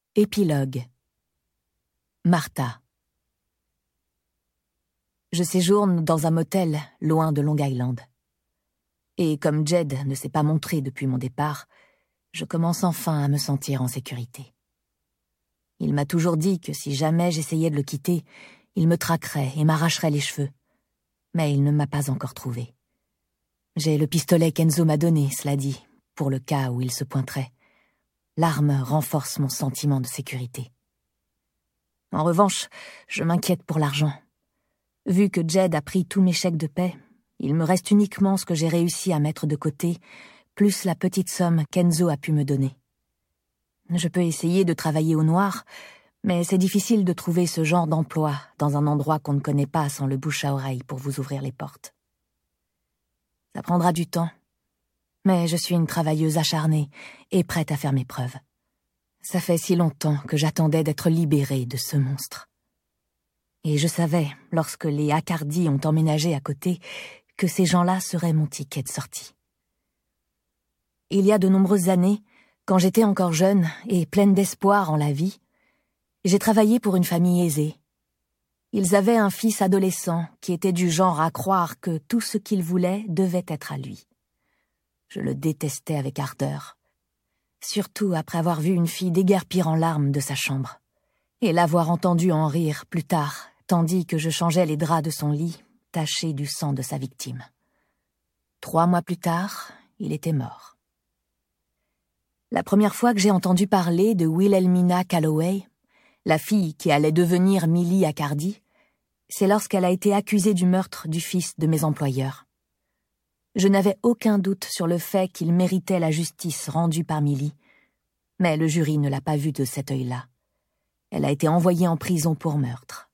Épilogue. Martha. Je séjourne dans un motel loin de Long Island. Et comme Jed ne s'est pas montré depuis mon départ, je commence enfin à me sentir en sécurité. Il m'a toujours dit que si jamais j'essayais de le quitter, il me traquerait et m'arracherait les cheveux. Mais il ne m'a pas encore trouvé. J'ai le pistolet qu'Enzo m'a donné, cela dit, pour le cas où il se pointerait. L'arme renforce mon sentiment de sécurité. En revanche, je m'inquiète pour l'argent. Vu que Jed a pris tous mes chèques de paie, il me reste uniquement ce que j'ai réussi à mettre de côté, plus la petite somme qu'Enzo a pu me donner. Je peux essayer de travailler au noir, mais c'est difficile de trouver ce genre d'emploi dans un endroit qu'on ne connaît pas sans le bouche à oreille pour vous ouvrir les portes. Ça prendra du temps, mais je suis une travailleuse acharnée et prête à faire mes preuves. Ça fait si longtemps que j'attendais d'être libérée de ce monstre. Et je savais, lorsque les Accardi ont emménagé à côté, que ces gens-là seraient mon ticket de sortie. Il y a de nombreuses années, quand j'étais encore jeune et pleine d'espoir en la vie, j'ai travaillé pour une famille aisée. Ils avaient un fils adolescent qui était du genre à croire que tout ce qu'il voulait devait être à lui. Je le détestais avec ardeur, surtout après avoir vu une fille déguerpir en larmes de sa chambre, et l'avoir entendue en rire plus tard, tandis que je changeais les draps de son lit, tachés du sang de sa victime. 3 mois plus tard, il était mort. La première fois que j'ai entendu parler de Wilhelmina Calloway, la fille qui allait devenir Millie Accardi, c'est lorsqu'elle a été accusée du meurtre du fils de mes employeurs. Je n'avais aucun doute sur le fait qu'il méritait la justice rendue par Millie, mais le jury ne l'a pas vue de cet œil-là. Elle a été envoyée en prison pour meurtre.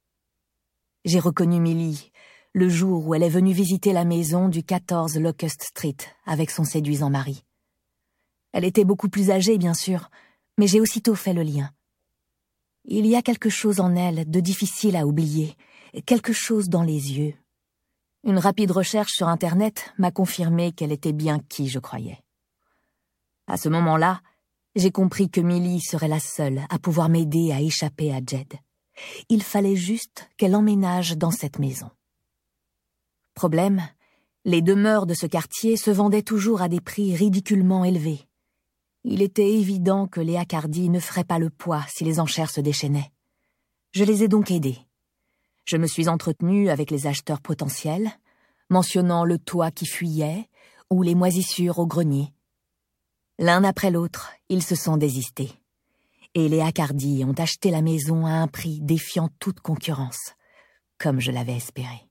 J'ai reconnu Millie le jour où elle est venue visiter la maison du 14 Locust Street avec son séduisant mari. Elle était beaucoup plus âgée, bien sûr, mais j'ai aussitôt fait le lien. Il y a quelque chose en elle de difficile à oublier, quelque chose dans les yeux. Une rapide recherche sur Internet m'a confirmé qu'elle était bien qui je croyais. À ce moment-là, j'ai compris que Millie serait la seule à pouvoir m'aider à échapper à Jed. Il fallait juste qu'elle emménage dans cette maison. Problème, les demeures de ce quartier se vendaient toujours à des prix ridiculement élevés. Il était évident que les Accardi ne feraient pas le poids si les enchères se déchaînaient. Je les ai donc aidés. Je me suis entretenue avec les acheteurs potentiels, mentionnant le toit qui fuyait ou les moisissures au grenier. L'un après l'autre, ils se sont désistés. Et les Accardi ont acheté la maison à un prix défiant toute concurrence, comme je l'avais espéré.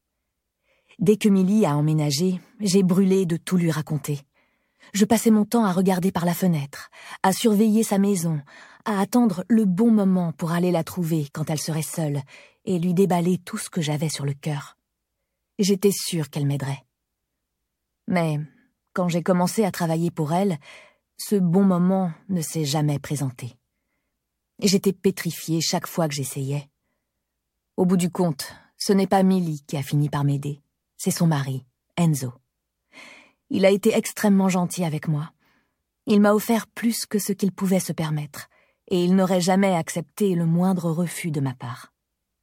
Dès que Millie a emménagé, j'ai brûlé de tout lui raconter. Je passais mon temps à regarder par la fenêtre, à surveiller sa maison, à attendre le bon moment pour aller la trouver quand elle serait seule et lui déballer tout ce que j'avais sur le cœur. J'étais sûre qu'elle m'aiderait. Mais quand j'ai commencé à travailler pour elle, ce bon moment ne s'est jamais présenté. J'étais pétrifiée chaque fois que j'essayais. Au bout du compte, ce n'est pas Millie qui a fini par m'aider, c'est son mari, Enzo. Il a été extrêmement gentil avec moi. Il m'a offert plus que ce qu'il pouvait se permettre, et il n'aurait jamais accepté le moindre refus de ma part.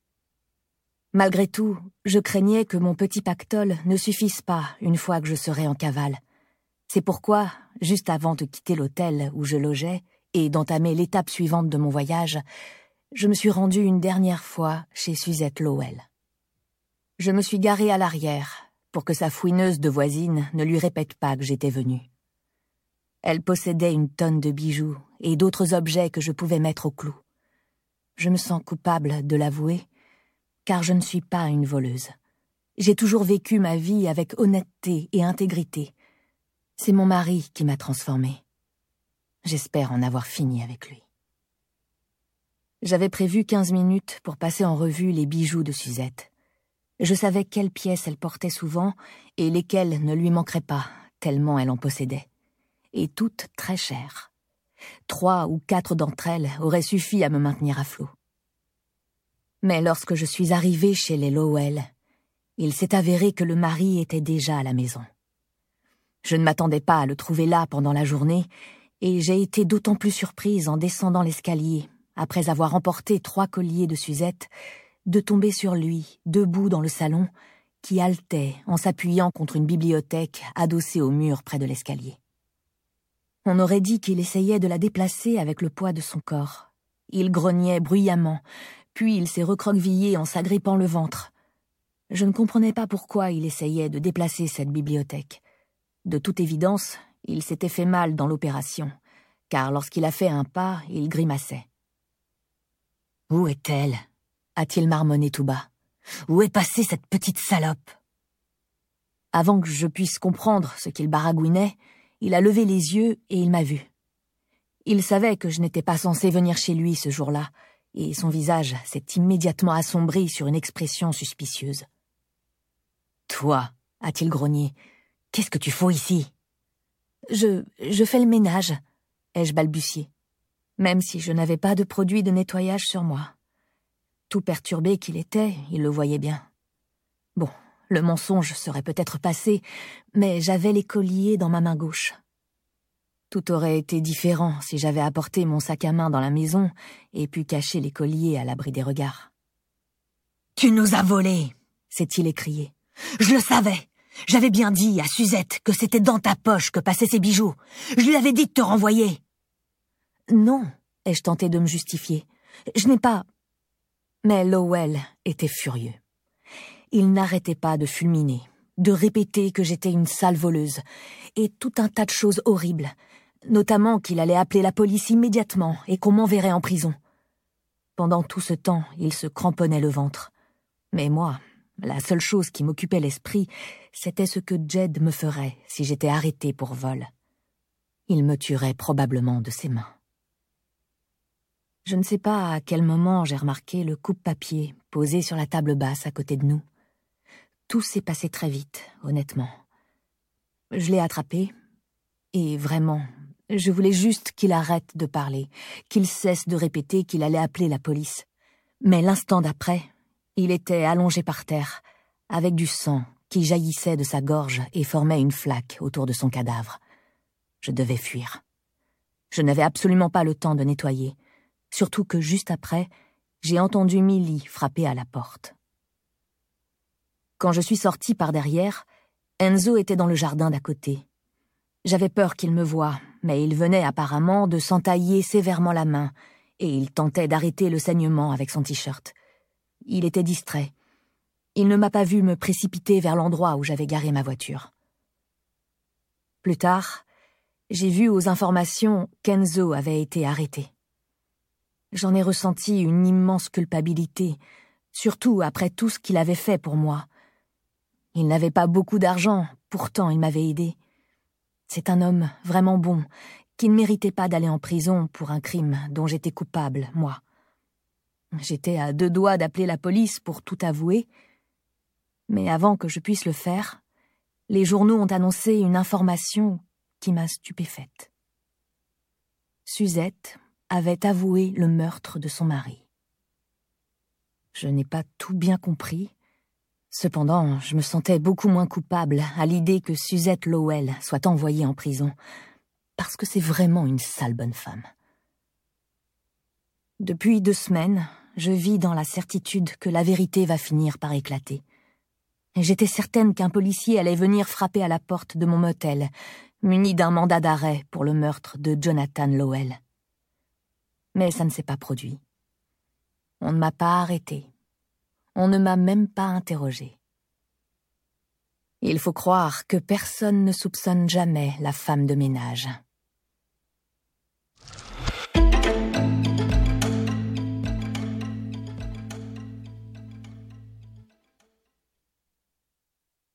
Malgré tout, je craignais que mon petit pactole ne suffise pas une fois que je serais en cavale. C'est pourquoi, juste avant de quitter l'hôtel où je logeais et d'entamer l'étape suivante de mon voyage, je me suis rendue une dernière fois chez Suzette Lowell. Je me suis garée à l'arrière pour que sa fouineuse de voisine ne lui répète pas que j'étais venue. Elle possédait une tonne de bijoux et d'autres objets que je pouvais mettre au clou. Je me sens coupable de l'avouer, car je ne suis pas une voleuse. J'ai toujours vécu ma vie avec honnêteté et intégrité. C'est mon mari qui m'a transformée. J'espère en avoir fini avec lui. J'avais prévu 15 minutes pour passer en revue les bijoux de Suzette. Je savais quelles pièces elle portait souvent et lesquelles ne lui manqueraient pas, tellement elle en possédait. Et toutes très chères. 3 ou 4 d'entre elles auraient suffi à me maintenir à flot. Mais lorsque je suis arrivée chez les Lowell, il s'est avéré que le mari était déjà à la maison. Je ne m'attendais pas à le trouver là pendant la journée, et j'ai été d'autant plus surprise en descendant l'escalier, après avoir emporté 3 colliers de Suzette, de tomber sur lui, debout dans le salon, qui haletait en s'appuyant contre une bibliothèque adossée au mur près de l'escalier. On aurait dit qu'il essayait de la déplacer avec le poids de son corps. Il grognait bruyamment, puis il s'est recroquevillé en s'agrippant le ventre. Je ne comprenais pas pourquoi il essayait de déplacer cette bibliothèque. De toute évidence, il s'était fait mal dans l'opération, car lorsqu'il a fait un pas, il grimaçait. « Où est-elle » a-t-il marmonné tout bas. « Où est passée cette petite salope ?» Avant que je puisse comprendre ce qu'il baragouinait, il a levé les yeux et il m'a vu. Il savait que je n'étais pas censée venir chez lui ce jour-là, et son visage s'est immédiatement assombri sur une expression suspicieuse. « Toi, a-t-il grogné, qu'est-ce que tu fous ici ?»« Je fais le ménage, ai-je balbutié, même si je n'avais pas de produit de nettoyage sur moi. Tout perturbé qu'il était, il le voyait bien. Bon, le mensonge serait peut-être passé, mais j'avais les colliers dans ma main gauche. Tout aurait été différent si j'avais apporté mon sac à main dans la maison et pu cacher les colliers à l'abri des regards. « Tu nous as volés !» s'est-il écrié. « Je le savais. J'avais bien dit à Suzette que c'était dans ta poche que passaient ces bijoux. Je lui avais dit de te renvoyer. »« Non, ai-je tenté de me justifier. Je n'ai pas... » Mais Lowell était furieux. Il n'arrêtait pas de fulminer, de répéter que j'étais une sale voleuse, et tout un tas de choses horribles, notamment qu'il allait appeler la police immédiatement et qu'on m'enverrait en prison. Pendant tout ce temps, il se cramponnait le ventre. Mais moi, la seule chose qui m'occupait l'esprit, c'était ce que Jed me ferait si j'étais arrêtée pour vol. Il me tuerait probablement de ses mains. Je ne sais pas à quel moment j'ai remarqué le coupe-papier posé sur la table basse à côté de nous. Tout s'est passé très vite, honnêtement. Je l'ai attrapé, et vraiment, je voulais juste qu'il arrête de parler, qu'il cesse de répéter qu'il allait appeler la police. Mais l'instant d'après, il était allongé par terre, avec du sang qui jaillissait de sa gorge et formait une flaque autour de son cadavre. Je devais fuir. Je n'avais absolument pas le temps de nettoyer, surtout que juste après, j'ai entendu Millie frapper à la porte. Quand je suis sortie par derrière, Enzo était dans le jardin d'à côté. J'avais peur qu'il me voie, mais il venait apparemment de s'entailler sévèrement la main, et il tentait d'arrêter le saignement avec son t-shirt. Il était distrait. Il ne m'a pas vu me précipiter vers l'endroit où j'avais garé ma voiture. Plus tard, j'ai vu aux informations qu'Enzo avait été arrêté. J'en ai ressenti une immense culpabilité, surtout après tout ce qu'il avait fait pour moi. Il n'avait pas beaucoup d'argent, pourtant il m'avait aidé. C'est un homme vraiment bon, qui ne méritait pas d'aller en prison pour un crime dont j'étais coupable, moi. J'étais à 2 doigts d'appeler la police pour tout avouer, mais avant que je puisse le faire, les journaux ont annoncé une information qui m'a stupéfaite. Suzette avait avoué le meurtre de son mari. Je n'ai pas tout bien compris. Cependant, je me sentais beaucoup moins coupable à l'idée que Suzette Lowell soit envoyée en prison, parce que c'est vraiment une sale bonne femme. Depuis 2 semaines, je vis dans la certitude que la vérité va finir par éclater. J'étais certaine qu'un policier allait venir frapper à la porte de mon motel, muni d'un mandat d'arrêt pour le meurtre de Jonathan Lowell. Mais ça ne s'est pas produit. On ne m'a pas arrêté. On ne m'a même pas interrogé. Il faut croire que personne ne soupçonne jamais la femme de ménage.